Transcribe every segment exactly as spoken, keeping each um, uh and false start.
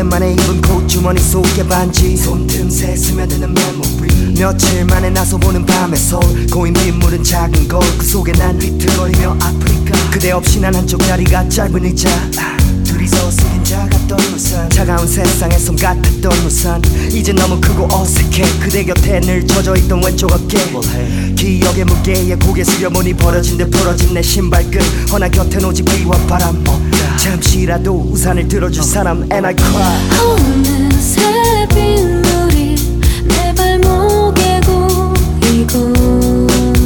오랜만에 입은 콧주머니 속에 반지 손틈새 스며드는 메모리 며칠 만에 나서 보는 밤의 서울 고인 빗물은 작은 거울 그 속에 난 휘틀거리며 아프리카 그대 없이 난 한쪽 다리가 짧은 의자 둘이서 쓰긴 작았던 우산 차가운 세상에 섬 같았던 우산 이제 너무 크고 어색해 그대 곁에 늘 젖어있던 왼쪽 어깨 기억의 무게에 고개 숙여보니 버려진 듯 부러진 내 신발끈 허나 곁엔 오직 비와 바람 잠시라도 우산을 들어줄 사람 And I cry 어느새 빗물이 내 발목에 고이고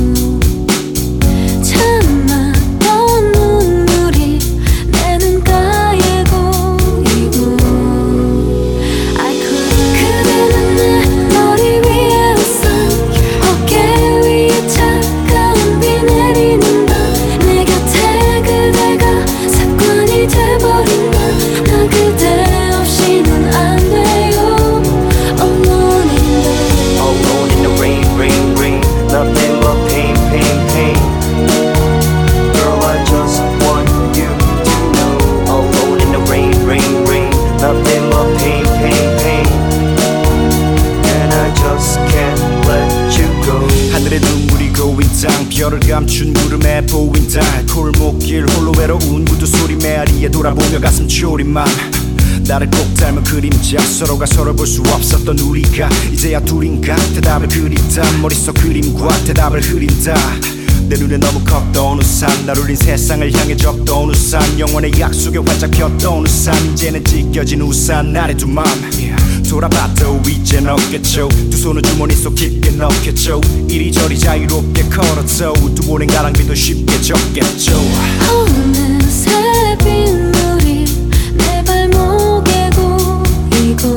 참았던 눈물이 내 눈가에 고이고 I cry 그대는 내 머리 위에 우산 어깨 위에 차가운 비 내리는 밤 내 곁에 그대가 습관이 돼버린 날 나 그대 없이는 안 돼요 Alone in the rain Alone in the rain, rain, rain Nothing but pain, pain, pain Girl, I just want you to know Alone in the rain, rain, rain Nothing but pain, pain, pain And I just can't let you go 하늘에 눈물이 고인 땅 별을 감춘 구름에 보인 달 골목길 홀로 외로운 구두 소리 메아리에 돌아보며 가슴 졸인 맘 나를 꼭 닮은 그림자 서로가 서로 볼 수 없었던 우리가 이제야 둘인가 대답을 그린다 머릿속 그림과 대답을 흐린다 내 눈에 너무 컸던 우산 날 울린 세상을 향해 접던 우산 영원의 약속에 활짝 폈던 우산 이제는 찢겨진 우산 나의 두 맘 돌아봐도 이젠 없겠죠 두 손을 주머니 속 깊게 넣겠죠 이리저리 자유롭게 걸었죠 두 번의 가랑비도 쉽게 적겠죠 어느새 빗물이 내 발목에 고이고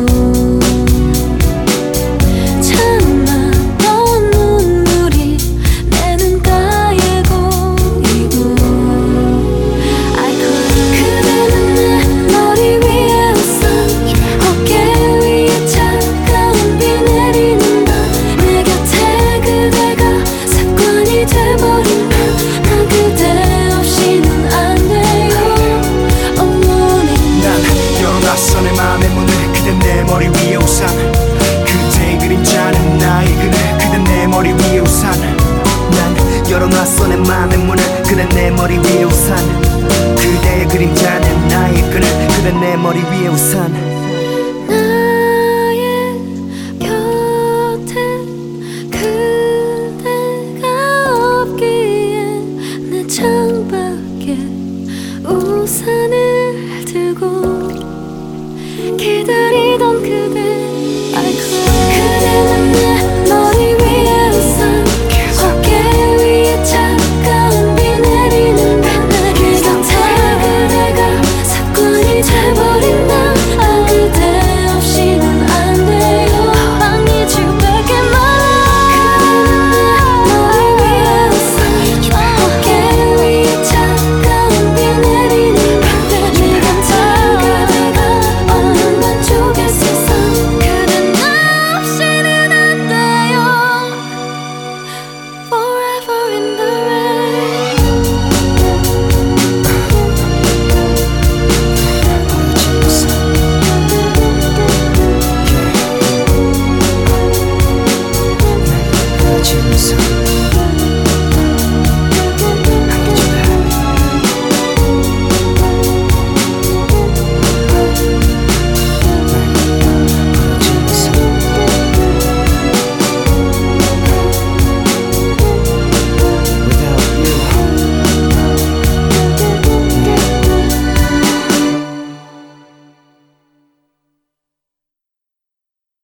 참았던 눈물이 내 눈가에 고이고 I cry 그대는 내 머리 위에 우산 어깨 위에 차가운 비 내리는 밤 내 곁에 그대가 습관이 돼버린 날 나 그대 없이는 안 돼요 Alone in 난 열어놨어 내 맘의 문을 그댄 내 머리 위에 우산 그대의 그림자는 나의 그늘 그댄 내 머리 위에 우산 난 열어놨어 내 맘의 문을 그댄 내 머리 위에 우산 그대의 그림자는 나의 그늘 그댄 내 머리 위에 우산 나의 곁에 그대가 없기에 내 창밖에 우산을 들고 기다